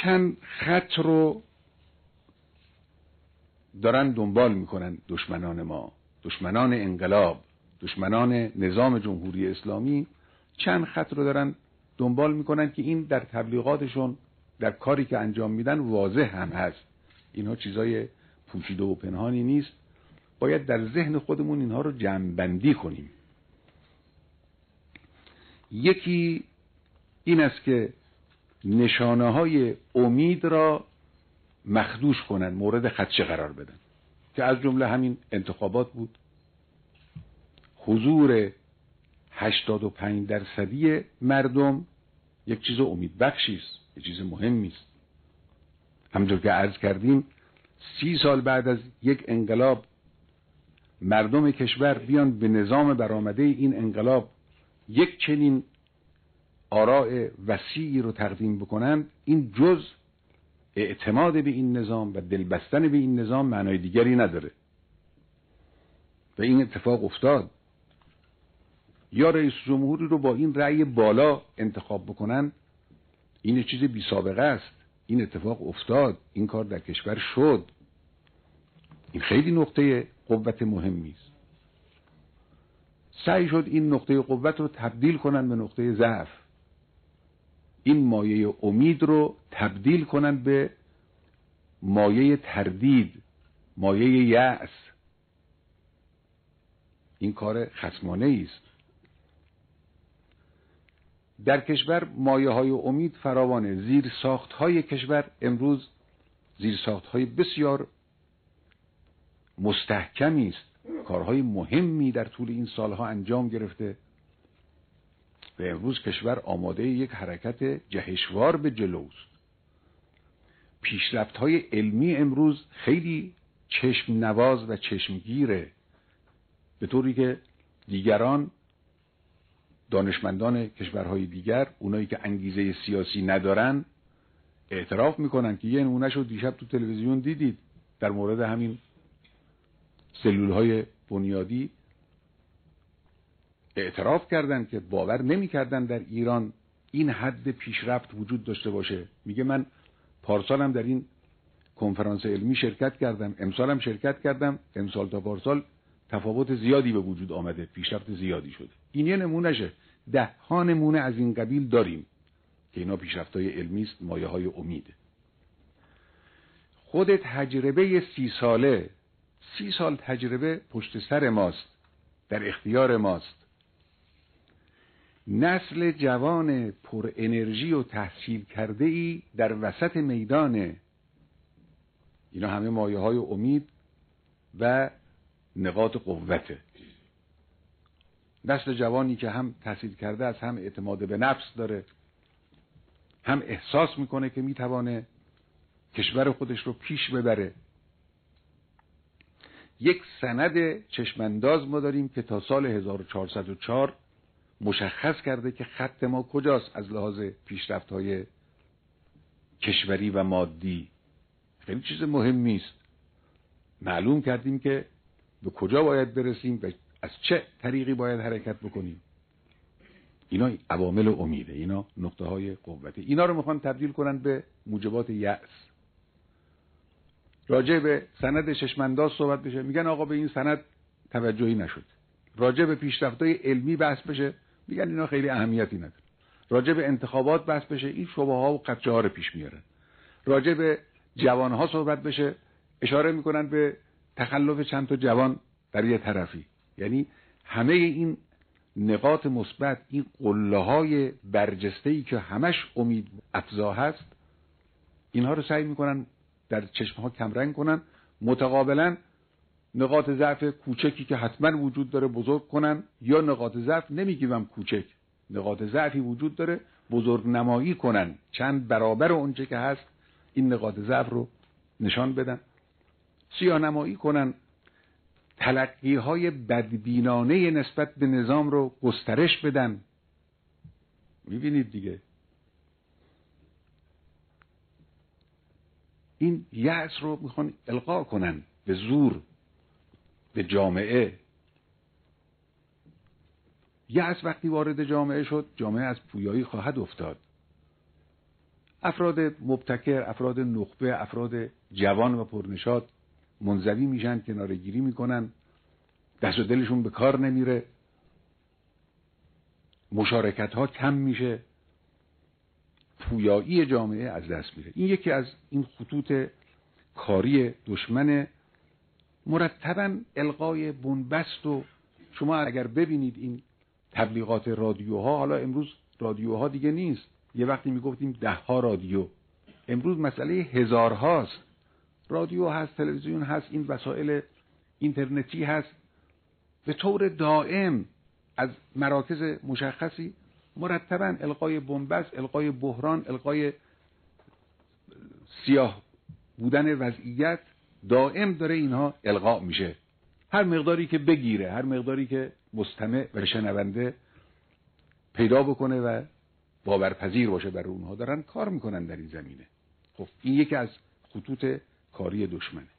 چند خط رو دارن دنبال میکنن دشمنان ما، دشمنان انقلاب، دشمنان نظام جمهوری اسلامی. چند خط رو دارن دنبال میکنن که این در تبلیغاتشون، در کاری که انجام میدن واضح هم هست. اینها چیزای پوشیده و پنهانی نیست. باید در ذهن خودمون اینها رو جمع‌بندی کنیم. یکی این است که نشانه های امید را مخدوش کنن، مورد خدشه قرار بدن، که از جمله همین انتخابات بود. حضور 85% مردم یک چیز امیدبخشی است، یک چیز مهمی است. همونطور که عرض کردیم 30 سال بعد از یک انقلاب مردم کشور بیان به نظام برآمده این انقلاب یک چنین آراء وسیعی رو تقدیم بکنند، این جز اعتماد به این نظام و دلبستن به این نظام معنای دیگری نداره. و این اتفاق افتاد. یا رئیس جمهوری رو با این رأی بالا انتخاب بکنن، این چیز بی سابقه است. این اتفاق افتاد، این کار در کشور شد. این خیلی نقطه قوت مهمی است. سعی شد این نقطه قوت رو تبدیل کنن به نقطه ضعف. این مایه امید رو تبدیل کنن به مایه تردید، مایه یأس. این کار خصمانه است. در کشور مایه های امید فراوانه. زیر ساخت های کشور امروز زیر ساخت های بسیار مستحکمی است. کارهای مهمی در طول این سالها انجام گرفته و امروز کشور آماده یک حرکت جهشوار به جلوست. پیشرفت های علمی امروز خیلی چشم نواز و چشمگیره، به طوری که دیگران، دانشمندان کشورهای دیگر، اونایی که انگیزه سیاسی ندارن، اعتراف میکنن که یه نمونهشو دیشب تو تلویزیون دیدید در مورد همین سلولهای بنیادی. اعتراف کردن که باور نمیکردن در ایران این حد پیشرفت وجود داشته باشه. میگه من پارسالم در این کنفرانس علمی شرکت کردم، امسالم شرکت کردم، امسال تا پارسال تفاوت زیادی به وجود آمده، پیشرفت زیادی شده. این یه نمونهشه. 10 نمونه از این قبیل داریم که اینا پیشرفت‌های علمی است، مایه‌های امید. خود تجربه 30 ساله، 30 سال تجربه پشت سر ماست، در اختیار ماست. نسل جوان پر انرژی و تحصیل کرده ای در وسط میدانه. اینا همه مایه‌های امید و نقاط قوته. نسل جوانی که هم تحصیل کرده است، هم اعتماد به نفس داره، هم احساس میکنه که میتوانه کشور خودش رو پیش ببره. یک سند چشمانداز ما داریم که تا سال 1404 مشخص کرده که خط ما کجاست از لحاظ پیشرفت‌های کشوری و مادی. خیلی چیز مهمی است. معلوم کردیم که به کجا باید برسیم و از چه طریقی باید حرکت بکنیم. اینا عوامل امیده، اینا نقطه های قوته. اینا رو میخوان تبدیل کنن به موجبات یأس. راجع به سند چشمانداز صحبت بشه، میگن آقا به این سند توجهی نشد. راجع به پیشرفت‌های علمی بحث بشه، میگن اینا خیلی اهمیتی نداره. راجع به انتخابات بحث بشه، این شبهه‌ها و قچه‌ها رو پیش میارن. راجع به جوان‌ها صحبت بشه، اشاره میکنن به تخلف چند تا جوان در یه طرفی. یعنی همه این نقاط مثبت، این قله‌های برجسته‌ای که همش امید افزا هست، اینها رو سعی میکنن در چشم‌ها کمرنگ کنن. متقابلا نقاط ضعف کوچکی که حتما وجود داره بزرگ کنن، یا نقاط ضعف نمیگیم کوچک، نقاط ضعفی وجود داره بزرگ نمایی کنن، چند برابر اونچه که هست این نقاط ضعف رو نشان بدن، سیاه نمایی کنن، تلقی‌های بدبینانه نسبت به نظام رو گسترش بدن. میبینید دیگه این یأس رو میخوان القا کنن به زور به جامعه. یأس وقتی وارد جامعه شد، جامعه از پویایی خواهد افتاد. افراد مبتکر، افراد نخبه، افراد جوان و پرنشاط منزوی میشن، کناره‌گیری میکنن، دست و دلشون به کار نمیره، مشارکت ها کم میشه، پویایی جامعه از دست میره. این یکی از این خطوط کاری دشمن. مرتباً القای بنبست. و شما اگر ببینید این تبلیغات رادیوها، حالا امروز رادیوها دیگه نیست، یه وقتی میگفتیم 10 رادیو، امروز مسئله هزارهاست. رادیو هست، تلویزیون هست، این وسایل اینترنتی هست، به طور دائم از مراکز مشخصی مرتباً القای بنبست، القای بحران، القای سیاه بودن وضعیت دائم داره اینها القا میشه. هر مقداری که بگیره، هر مقداری که مستمع و شنونده پیدا بکنه و باورپذیر باشه برای اونها، دارن کار میکنن در این زمینه. خب این یکی از خطوط کاری دشمنه.